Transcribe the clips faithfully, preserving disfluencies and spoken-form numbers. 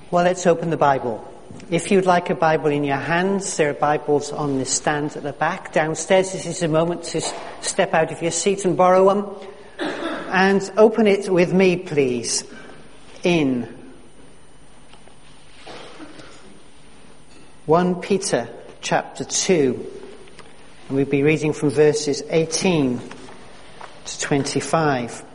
Well, let's open the Bible. If you'd like a Bible in your hands, there are Bibles on the stand at the back. Downstairs, this is a moment to step out of your seat and borrow one. And open it with me, please, in First Peter chapter two. And we'll be reading from verses eighteen to twenty-five.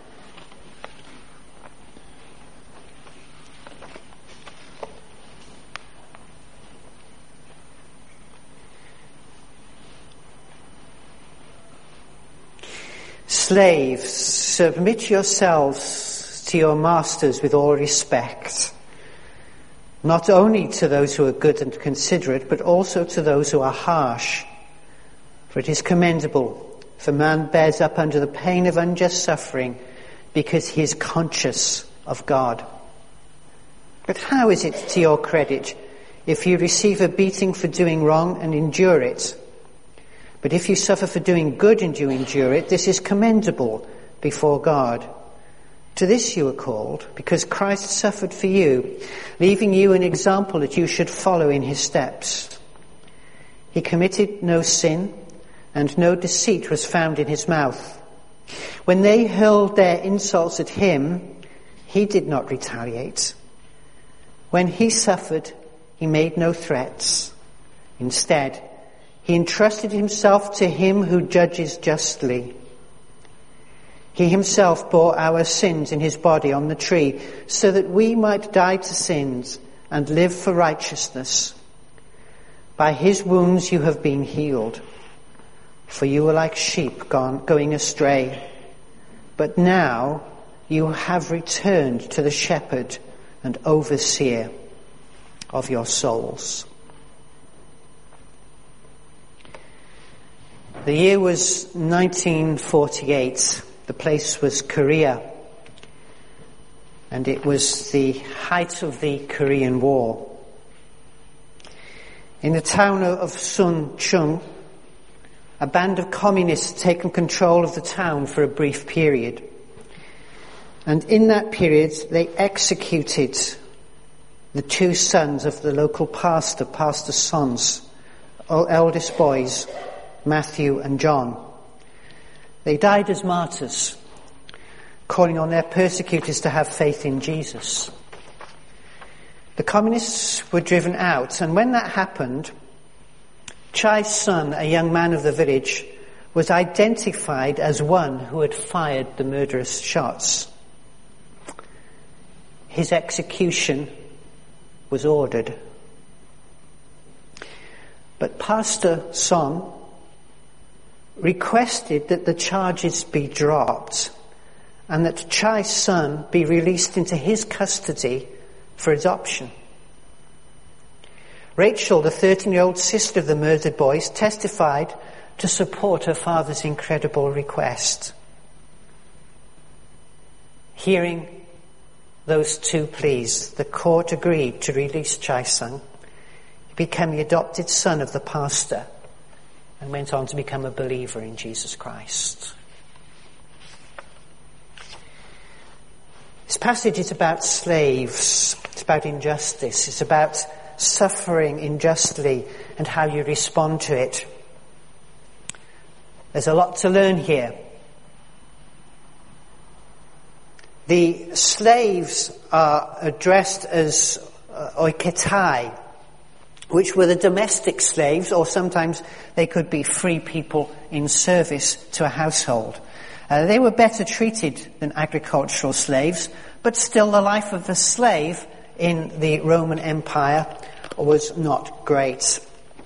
Slaves, submit yourselves to your masters with all respect, not only to those who are good and considerate, but also to those who are harsh. For it is commendable if a man bears up under the pain of unjust suffering, because he is conscious of God. But how is it to your credit if you receive a beating for doing wrong and endure it? But if you suffer for doing good and you endure it, this is commendable before God. To this you are called, because Christ suffered for you, leaving you an example that you should follow in his steps. He committed no sin, and no deceit was found in his mouth. When they hurled their insults at him, he did not retaliate. When he suffered, he made no threats. Instead, he entrusted himself to him who judges justly. He himself bore our sins in his body on the tree, so that we might die to sins and live for righteousness. By his wounds you have been healed, for you were like sheep gone, going astray. But now you have returned to the shepherd and overseer of your souls. The year was nineteen forty-eight. The place was Korea. And it was the height of the Korean War. In the town of Suncheon, a band of communists had taken control of the town for a brief period. And in that period, they executed the two sons of the local pastor, Pastor Son's eldest boys, Matthew and John. They died as martyrs, calling on their persecutors to have faith in Jesus. The communists were driven out, and when that happened, Chai's son, a young man of the village, was identified as one who had fired the murderous shots. His execution was ordered. But Pastor Son requested that the charges be dropped and that Chai's son be released into his custody for adoption. Rachel, the thirteen-year-old sister of the murdered boys, testified to support her father's incredible request. Hearing those two pleas, the court agreed to release Chai's son. He became the adopted son of the pastor and went on to become a believer in Jesus Christ. This passage is about slaves. It's about injustice. It's about suffering unjustly and how you respond to it. There's a lot to learn here. The slaves are addressed as uh, oiketai, which were the domestic slaves, or sometimes they could be free people in service to a household. Uh, they were better treated than agricultural slaves, but still the life of the slave in the Roman Empire was not great.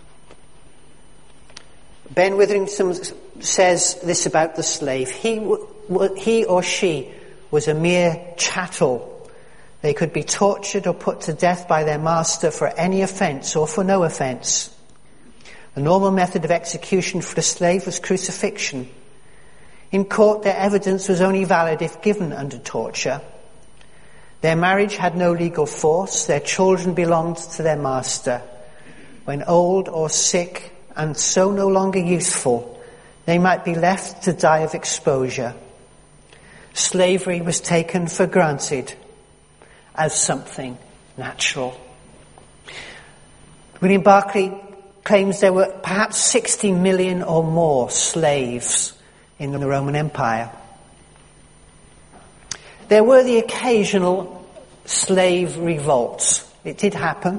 Ben Witherington says this about the slave. He, w- he or she was a mere chattel. They could be tortured or put to death by their master for any offence or for no offence. The normal method of execution for a slave was crucifixion. In court, their evidence was only valid if given under torture. Their marriage had no legal force. Their children belonged to their master. When old or sick and so no longer useful, they might be left to die of exposure. Slavery was taken for granted as something natural. William Barclay claims there were perhaps sixty million or more slaves in the Roman Empire. There were the occasional slave revolts. It did happen.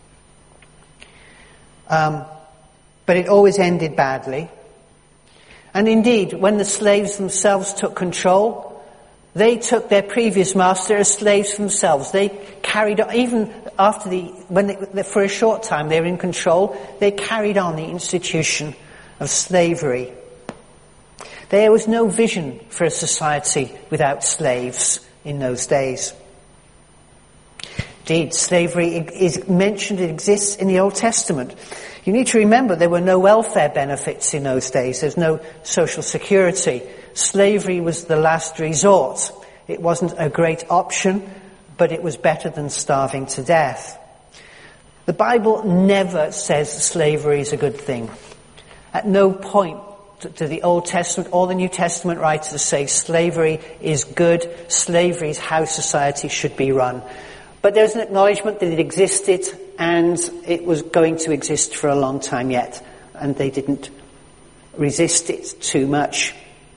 Um, but it always ended badly. And indeed, when the slaves themselves took control, they took their previous master as slaves themselves. They carried on, even after the, when they, for a short time they were in control, they carried on the institution of slavery. There was no vision for a society without slaves in those days. Indeed, slavery is mentioned, it exists in the Old Testament. You need to remember there were no welfare benefits in those days. There's no social security. Slavery was the last resort. It wasn't a great option, but it was better than starving to death. The Bible never says slavery is a good thing. At no point do the Old Testament or the New Testament writers say slavery is good, slavery is how society should be run. But there's an acknowledgement that it existed and it was going to exist for a long time yet, and they didn't resist it too much.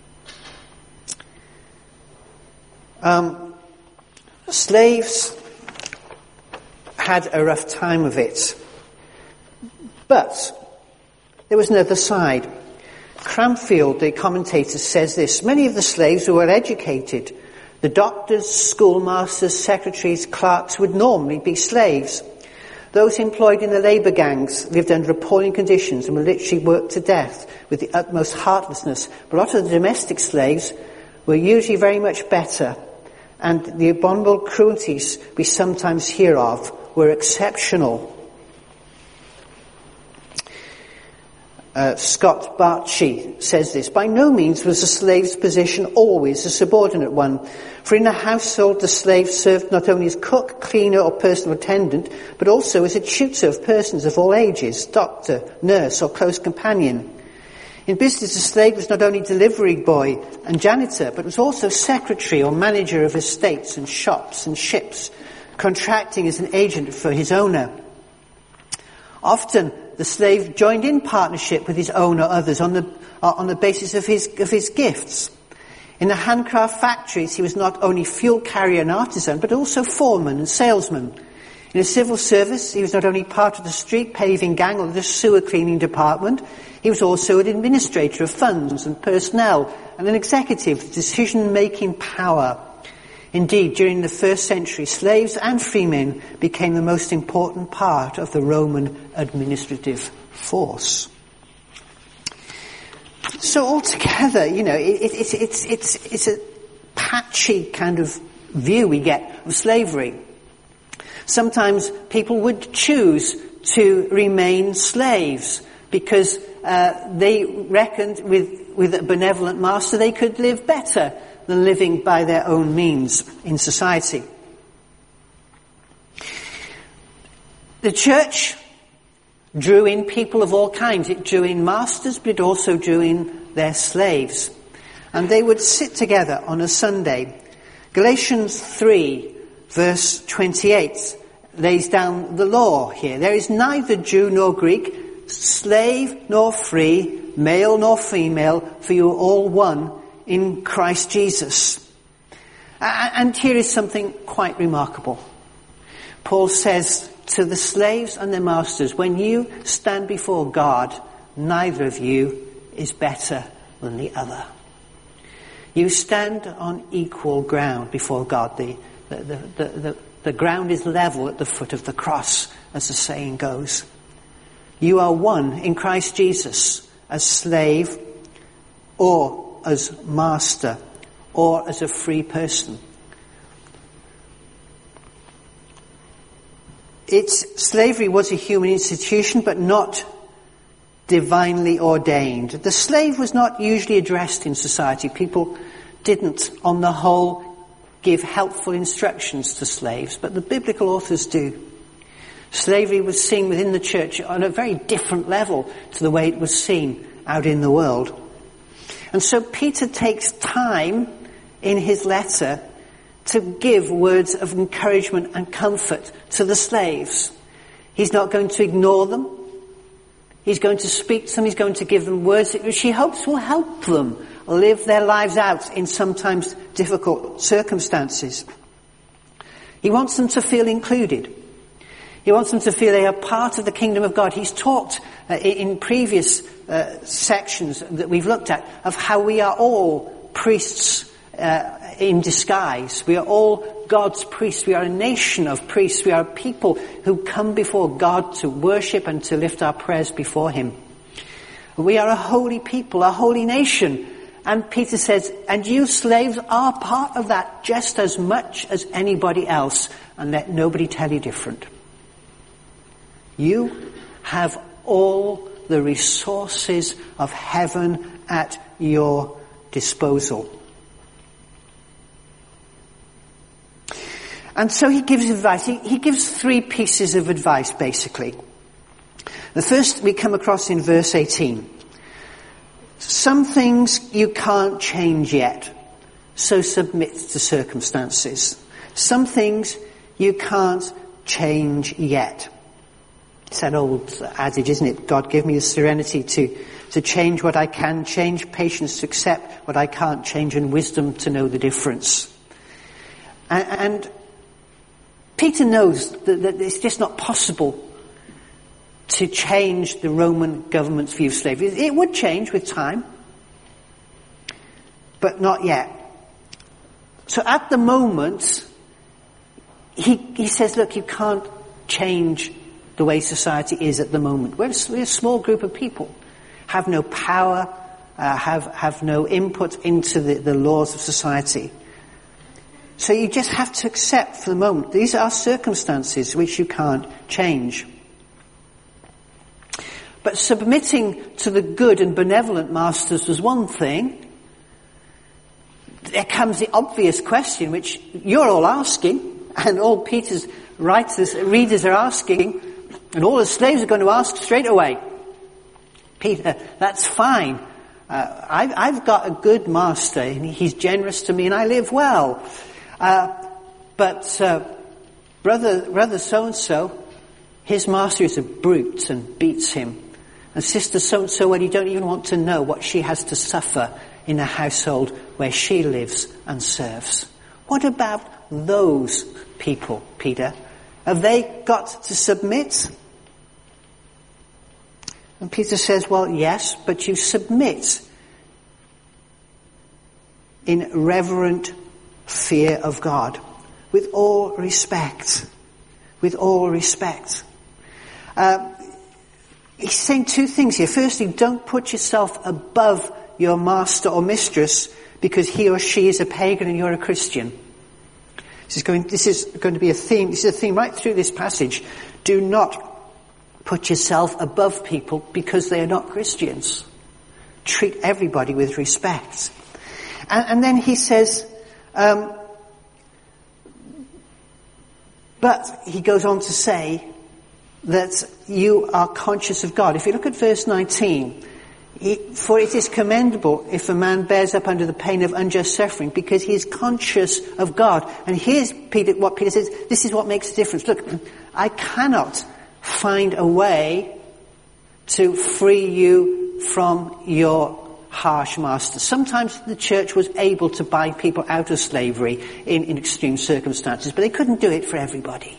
Um, slaves had a rough time of it. But there was another side. Cranfield, the commentator, says this: many of the slaves were well educated. The doctors, schoolmasters, secretaries, clerks would normally be slaves. Those employed in the labour gangs lived under appalling conditions and were literally worked to death with the utmost heartlessness. But a lot of the domestic slaves were usually very much better, and the abominable cruelties we sometimes hear of were exceptional. Uh, Scott Bartschy says this: by no means was a slave's position always a subordinate one, for in a household the slave served not only as cook, cleaner or personal attendant, but also as a tutor of persons of all ages, doctor, nurse or close companion. In business, the slave was not only delivery boy and janitor, but was also secretary or manager of estates and shops and ships, contracting as an agent for his owner. Often the slave joined in partnership with his owner or others on the uh, on the basis of his of his gifts. In the handcraft factories, he was not only fuel carrier and artisan, but also foreman and salesman. In the civil service, he was not only part of the street paving gang or the sewer cleaning department, he was also an administrator of funds and personnel and an executive with decision-making power. Indeed, during the first century, slaves and freemen became the most important part of the Roman administrative force. So altogether, you know, it, it, it's, it's, it's, it's a patchy kind of view we get of slavery. Sometimes people would choose to remain slaves because uh, they reckoned with, with a benevolent master they could live better than living by their own means in society. The church drew in people of all kinds. It drew in masters, but it also drew in their slaves. And they would sit together on a Sunday. Galatians three, verse twenty-eight, lays down the law here. There is neither Jew nor Greek, slave nor free, male nor female, for you are all one in Christ Jesus. And here is something quite remarkable. Paul says to the slaves and their masters, when you stand before God, neither of you is better than the other. You stand on equal ground before God. The, the, the, the, the, the ground is level at the foot of the cross, as the saying goes. You are one in Christ Jesus, as slave or as master or as a free person. It's, slavery was a human institution, but not divinely ordained. The slave was not usually addressed in society. People didn't, on the whole, give helpful instructions to slaves, but the biblical authors do. Slavery was seen within the church on a very different level to the way it was seen out in the world. And so Peter takes time in his letter to give words of encouragement and comfort to the slaves. He's not going to ignore them. He's going to speak to them. He's going to give them words which he hopes will help them live their lives out in sometimes difficult circumstances. He wants them to feel included. He wants them to feel they are part of the kingdom of God. He's talked uh, in previous uh, sections that we've looked at of how we are all priests uh, in disguise. We are all God's priests. We are a nation of priests. We are a people who come before God to worship and to lift our prayers before him. We are a holy people, a holy nation. And Peter says, and you slaves are part of that just as much as anybody else. And let nobody tell you different. You have all the resources of heaven at your disposal. And so he gives advice. He, he gives three pieces of advice, basically. The first we come across in verse eighteen. Some things you can't change yet, so submit to circumstances. Some things you can't change yet. It's that old adage, isn't it? God, give me the serenity to, to change what I can change, patience to accept what I can't change, and wisdom to know the difference. And, and Peter knows that, that it's just not possible to change the Roman government's view of slavery. It would change with time, but not yet. So at the moment, he, he says, look, you can't change the way society is at the moment. We're a, we're a small group of people, have no power, uh, have, have no input into the, the laws of society. So you just have to accept for the moment. These are circumstances which you can't change. But submitting to the good and benevolent masters was one thing. There comes the obvious question, which you're all asking, and all Peter's writers, readers are asking, and all the slaves are going to ask straight away. Peter, that's fine. Uh, I've, I've got a good master, and he's generous to me, and I live well. Uh, but uh, brother, brother so-and-so, his master is a brute and beats him. And sister so-and-so, well, you don't even want to know what she has to suffer in a household where she lives and serves. What about those people, Peter? Have they got to submit? And Peter says, well, yes, but you submit in reverent fear of God, with all respect. With all respect. Uh, He's saying two things here. Firstly, don't put yourself above your master or mistress because he or she is a pagan and you're a Christian. This is going, this is going to be a theme. This is a theme right through this passage. Do not put yourself above people because they are not Christians. Treat everybody with respect. And, and then he says, um, but he goes on to say, that you are conscious of God. If you look at verse nineteen, he, for it is commendable if a man bears up under the pain of unjust suffering because he is conscious of God. And here's Peter, what Peter says, this is what makes a difference. Look, I cannot find a way to free you from your harsh master. Sometimes the church was able to buy people out of slavery in, in extreme circumstances, but they couldn't do it for everybody.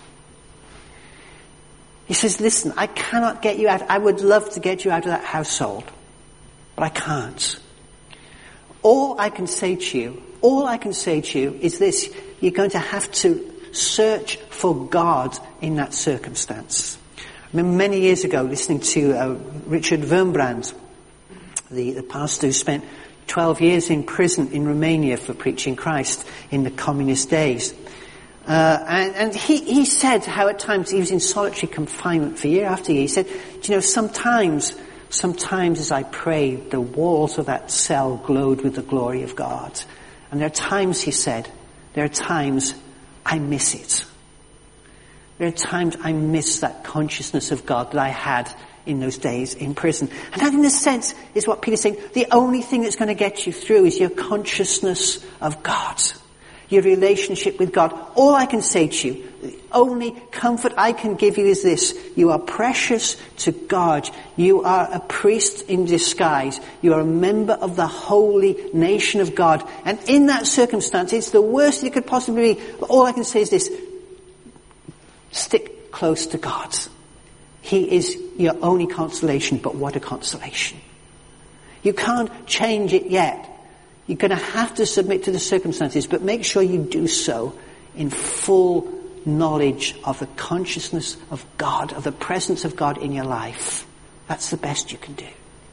He says, listen, I cannot get you out. I would love to get you out of that household, but I can't. All I can say to you, all I can say to you is this. You're going to have to search for God in that circumstance. I remember many years ago listening to uh, Richard Wurmbrand, the, the pastor who spent twelve years in prison in Romania for preaching Christ in the communist days. Uh, and, and he, he said how at times he was in solitary confinement for year after year. He said, do you know, sometimes, sometimes as I prayed, the walls of that cell glowed with the glory of God. And there are times, he said, there are times I miss it. There are times I miss that consciousness of God that I had in those days in prison. And that, in a sense, is what Peter's saying. The only thing that's going to get you through is your consciousness of God. your relationship with God. All I can say to you, the only comfort I can give you is this: you are precious to God. You are a priest in disguise. You are a member of the holy nation of God. And in that circumstance, it's the worst it could possibly be. But all I can say is this: stick close to God. He is your only consolation, but what a consolation. You can't change it yet. You're going to have to submit to the circumstances, but make sure you do so in full knowledge of the consciousness of God, of the presence of God in your life. That's the best you can do.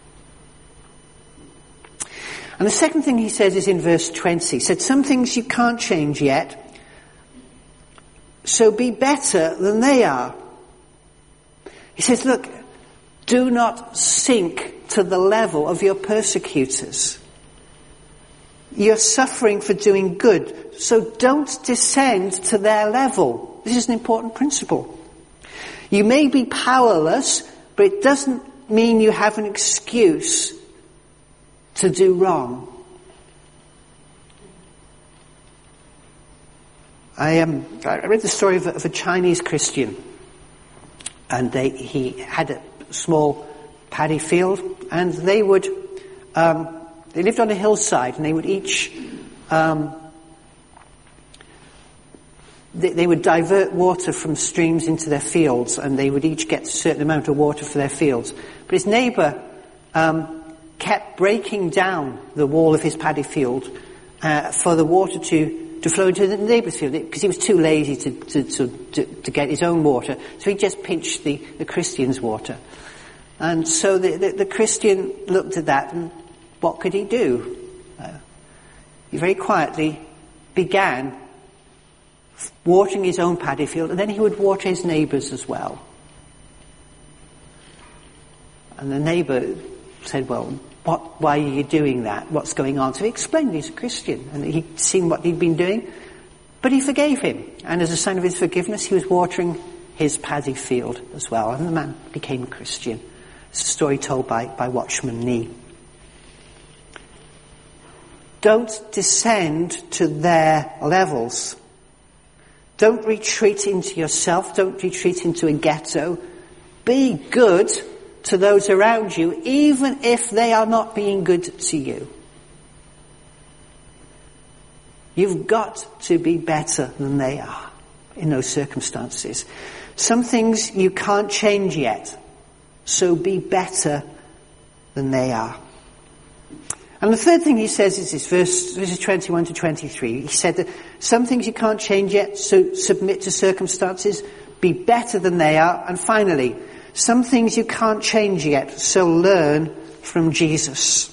And the second thing he says is in verse twenty. He said, some things you can't change yet, so be better than they are. He says, look, do not sink to the level of your persecutors. You're suffering for doing good, so don't descend to their level. This is an important principle. You may be powerless, but it doesn't mean you have an excuse to do wrong. I, um, I read the story of a, of a Chinese Christian, and they, he had a small paddy field, and they would... Um, They lived on a hillside, and they would each, um, they, they would divert water from streams into their fields, and they would each get a certain amount of water for their fields. But his neighbour um, kept breaking down the wall of his paddy field uh, for the water to, to flow into the neighbour's field, because he was too lazy to, to, to, to, to get his own water. So he just pinched the, the Christian's water. And so the, the, the Christian looked at that, and what could he do? Uh, he very quietly began watering his own paddy field, and then he would water his neighbour's as well. And the neighbour said, well, what, why are you doing that? What's going on? So he explained he's a Christian, and he'd seen what he'd been doing, but he forgave him. And as a sign of his forgiveness, he was watering his paddy field as well, and the man became a Christian. It's a story told by, by Watchman Nee. Don't descend to their levels. Don't retreat into yourself. Don't retreat into a ghetto. Be good to those around you, even if they are not being good to you. You've got to be better than they are in those circumstances. Some things you can't change yet, so be better than they are. And the third thing he says is this, verse, verses twenty-one to twenty-three. He said that some things you can't change yet, so submit to circumstances, be better than they are. And finally, some things you can't change yet, so learn from Jesus.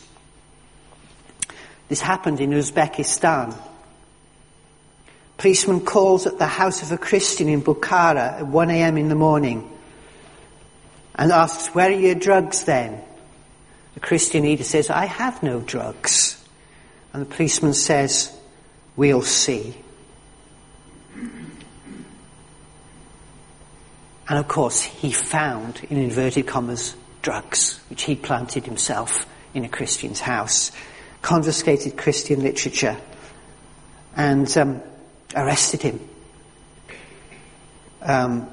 This happened in Uzbekistan. Policeman calls at the house of a Christian in Bukhara at one a.m. in the morning and asks, where are your drugs then? The Christian leader says, I have no drugs. And the policeman says, we'll see. And of course, he found, in inverted commas, drugs, which he planted himself in a Christian's house, confiscated Christian literature, and um, arrested him. Um,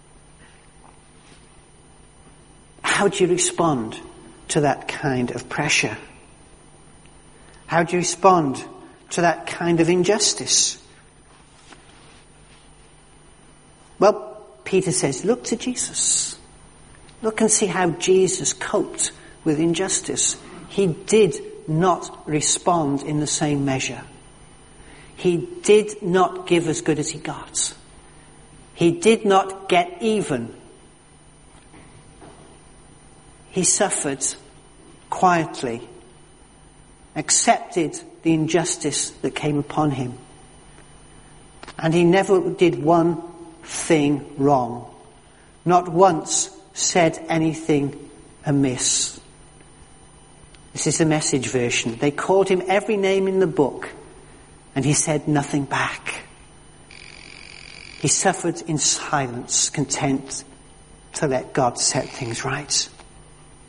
how do you respond to that kind of pressure? How do you respond to that kind of injustice? Well, Peter says, look to Jesus. Look and see how Jesus coped with injustice. He did not respond in the same measure. He did not give as good as he got. He did not get even. He suffered quietly, accepted the injustice that came upon him. And he never did one thing wrong. Not once said anything amiss. This is the Message version. They called him every name in the book, and he said nothing back. He suffered in silence, content to let God set things right.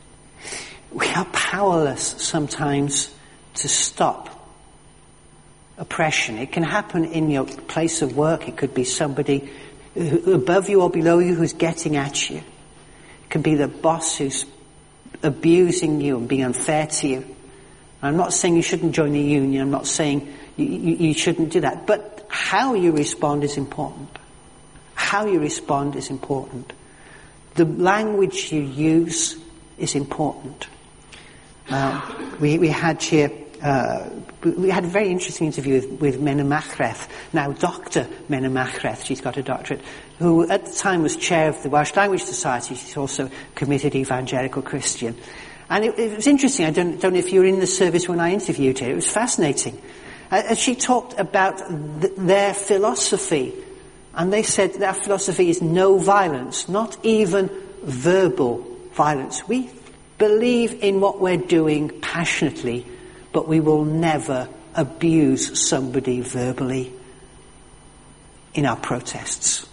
We are powerless sometimes to stop oppression. It can happen in your place of work. It could be somebody who, above you or below you who's getting at you. It can be the boss who's abusing you and being unfair to you. I'm not saying you shouldn't join the union. I'm not saying you, you, you shouldn't do that. But how you respond is important. How you respond is important. The language you use is important. Uh, we, we had here, uh, we had a very interesting interview with, with Mena Machreth, now Doctor Mena Machreth, she's got a doctorate, who at the time was chair of the Welsh Language Society. She's also a committed evangelical Christian. And it, it was interesting. I don't, don't know if you were in the service when I interviewed her. It was fascinating. Uh, and she talked about th- their philosophy. And they said their philosophy is no violence, not even verbal violence. We believe in what we're doing passionately, but we will never abuse somebody verbally in our protests.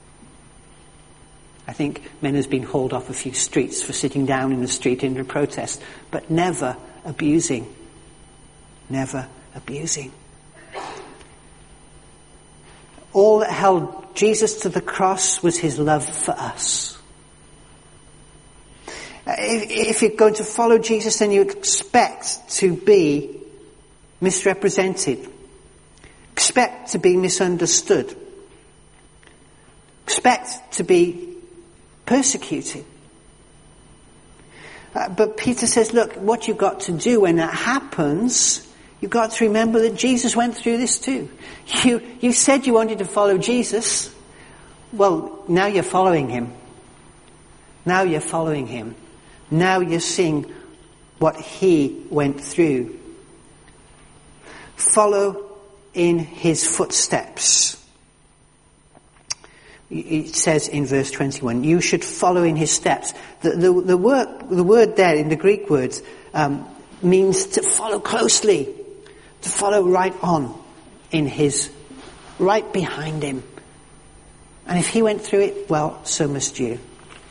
I think Mena's been hauled off a few streets for sitting down in the street in a protest, but never abusing. Never abusing. All that held Jesus to the cross was his love for us. If, if you're going to follow Jesus, then you expect to be misrepresented. Expect to be misunderstood. Expect to be persecuted. Uh, but Peter says, look, what you've got to do when that happens, you've got to remember that Jesus went through this too. You, you said you wanted to follow Jesus. Well, now you're following him. Now you're following him. Now you're seeing what he went through. Follow in his footsteps. It says in verse twenty-one, you should follow in his steps. The, the, the, word, the word there in the Greek words um, means to follow closely, to follow right on in his, right behind him. And if he went through it, well, so must you.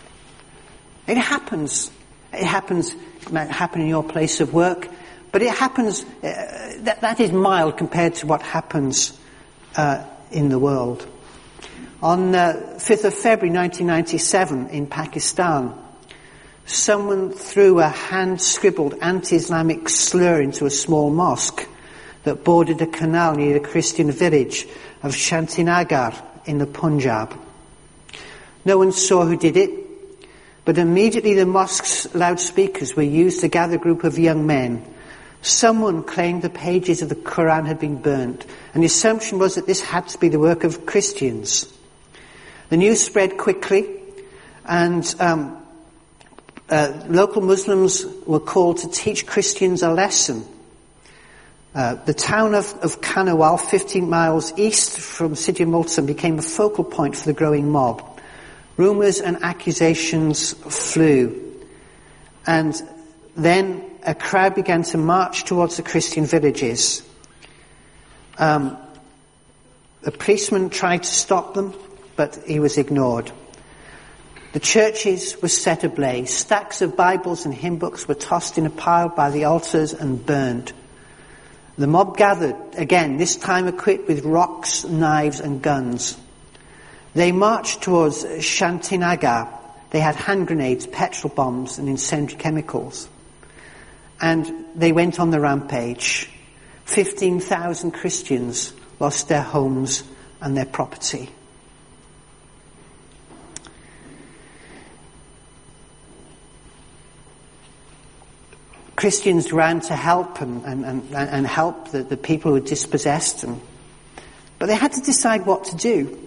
It happens. It happens, it might happen in your place of work, but it happens, uh, that, that is mild compared to what happens uh, in the world. On uh, fifth of February nineteen ninety-seven in Pakistan, someone threw a hand-scribbled anti-Islamic slur into a small mosque that bordered a canal near the Christian village of Shantinagar in the Punjab. No one saw who did it, but immediately the mosque's loudspeakers were used to gather a group of young men. Someone claimed the pages of the Quran had been burnt, and the assumption was that this had to be the work of Christians. The news spread quickly, and um, uh, local Muslims were called to teach Christians a lesson. Uh, the town of, of Kanawal, fifteen miles east from City of Multan, became a focal point for the growing mob. Rumours and accusations flew. And then a crowd began to march towards the Christian villages. Um, the policeman tried to stop them, but he was ignored. The churches were set ablaze. Stacks of Bibles and hymn books were tossed in a pile by the altars and burned. The mob gathered, again, this time equipped with rocks, knives and guns. They marched towards Shantinagar. They had hand grenades, petrol bombs and incendiary chemicals. And they went on the rampage. fifteen thousand Christians lost their homes and their property. Christians ran to help and, and, and, and help the, the people who were dispossessed. And, but they had to decide what to do.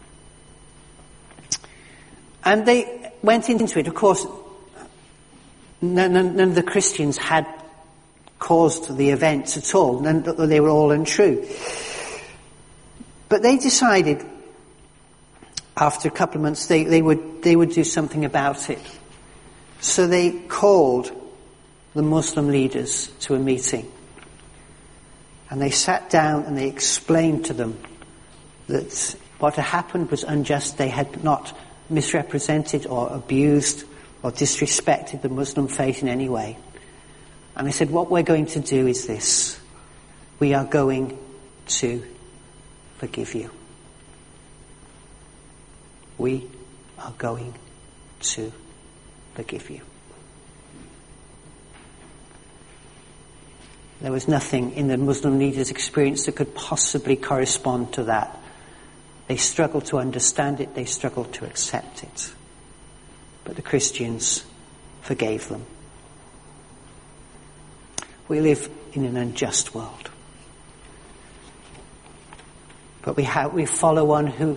And they went into it. Of course, none, none of the Christians had caused the events at all. None, they were all untrue. But they decided, after a couple of months, they, they would they would do something about it. So they called the Muslim leaders to a meeting. And they sat down and they explained to them that what had happened was unjust. They had not misrepresented or abused or disrespected the Muslim faith in any way. And they said, what we're going to do is this. We are going to forgive you. We are going to forgive you. There was nothing in the Muslim leaders' experience that could possibly correspond to that. They struggled to understand it, they struggled to accept it. But the Christians forgave them. We live in an unjust world. But we have, we follow one who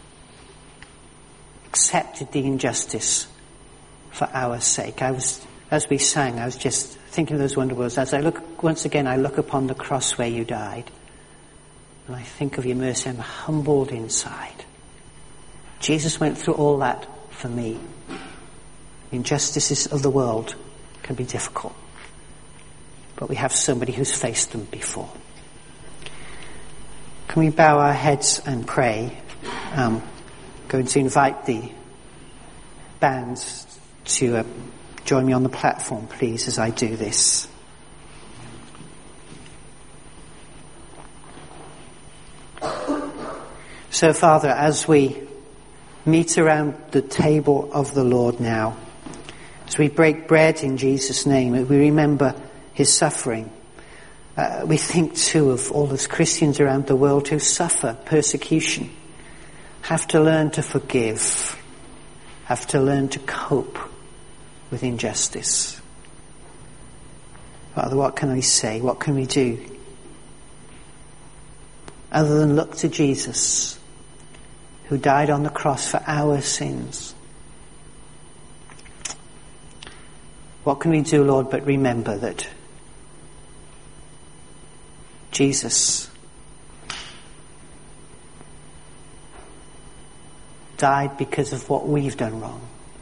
accepted the injustice for our sake. I was, as we sang, I was just thinking of those wonderful words. As I look, once again, I look upon the cross where you died, and I think of your mercy. I'm humbled inside. Jesus went through all that for me. Injustices of the world can be difficult, but we have somebody who's faced them before. Can we bow our heads and pray? Um, going to invite the bands to uh, join me on the platform, please, as I do this. So, Father, as we meet around the table of the Lord now, as we break bread in Jesus' name, we remember his suffering. Uh, we think too of all those Christians around the world who suffer persecution, have to learn to forgive, have to learn to cope with injustice. Father, what can I say? What can we do? Other than look to Jesus, who died on the cross for our sins. What can we do, Lord, but remember that Jesus died because of what we've done wrong.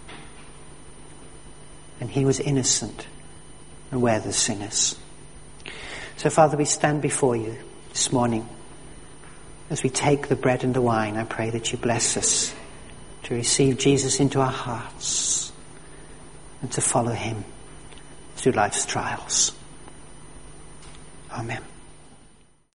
And he was innocent, and we're the sinners. So, Father, we stand before you this morning. As we take the bread and the wine, I pray that you bless us to receive Jesus into our hearts and to follow him through life's trials. Amen.